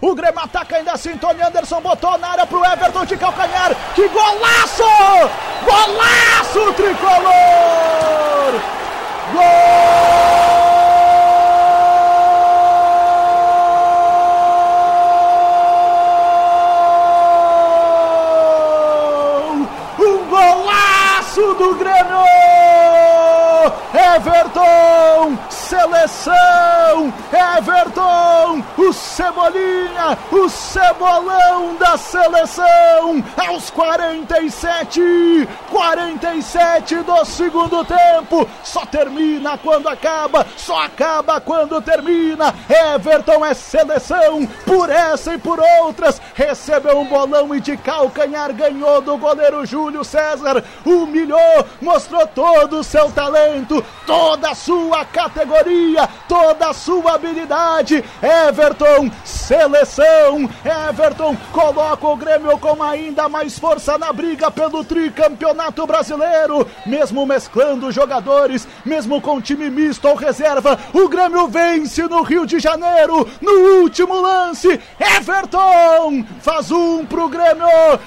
O Grêmio ataca ainda assim, Tony Anderson botou na área pro Everton de calcanhar. Que golaço! Golaço tricolor! Gol! Um golaço do Grêmio! Everton, seleção, Everton, o Cebolinha, o cebolão da seleção, aos 47 do segundo tempo, só termina quando acaba, só acaba quando termina. Everton é seleção, por essa e por outras, recebeu um bolão e de calcanhar ganhou do goleiro Júlio César, humilhou, mostrou todo o seu talento, toda a sua categoria, toda a sua habilidade. Everton, seleção, Everton coloca o Grêmio com ainda mais força na briga pelo tricampeonato brasileiro, mesmo mesclando jogadores, mesmo com time misto ou reserva, o Grêmio vence no Rio de Janeiro, no último lance. Everton faz 1 pro Grêmio,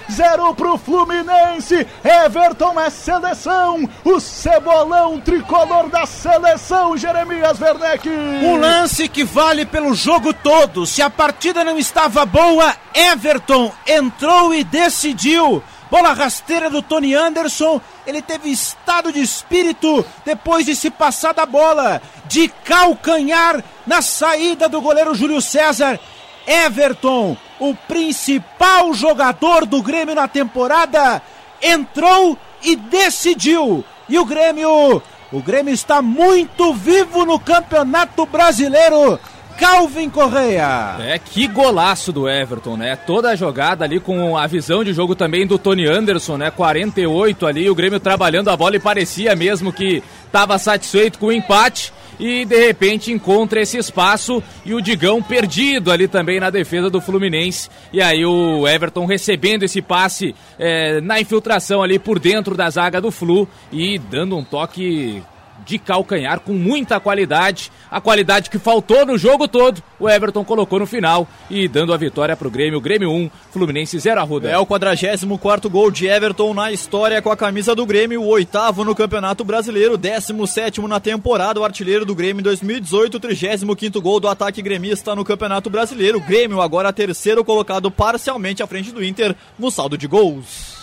0 pro Fluminense. Everton é seleção, o cebolão tricolor da seleção, Jeremias Werneck. Um lance que vale pelo jogo todo. Se a partida não estava boa, Everton entrou e decidiu. Bola rasteira do Tony Anderson, ele teve estado de espírito depois de se passar da bola, de calcanhar na saída do goleiro Júlio César. Everton, o principal jogador do Grêmio na temporada, entrou e decidiu. E o Grêmio está muito vivo no Campeonato Brasileiro. Calvin Correia. Que golaço do Everton, né? Toda a jogada ali com a visão de jogo também do Tony Anderson, né? 48 ali, o Grêmio trabalhando a bola e parecia mesmo que estava satisfeito com o empate. E de repente encontra esse espaço e o Digão perdido ali também na defesa do Fluminense. E aí o Everton recebendo esse passe na infiltração ali por dentro da zaga do Flu e dando um toque de calcanhar com muita qualidade, a qualidade que faltou no jogo todo, o Everton colocou no final e dando a vitória pro Grêmio. Grêmio 1, Fluminense 0, Arruda. É o 44º gol de Everton na história com a camisa do Grêmio, o 8º no Campeonato Brasileiro, 17º na temporada, o artilheiro do Grêmio em 2018, o 35º gol do ataque gremista no Campeonato Brasileiro. O Grêmio agora terceiro colocado parcialmente à frente do Inter no saldo de gols.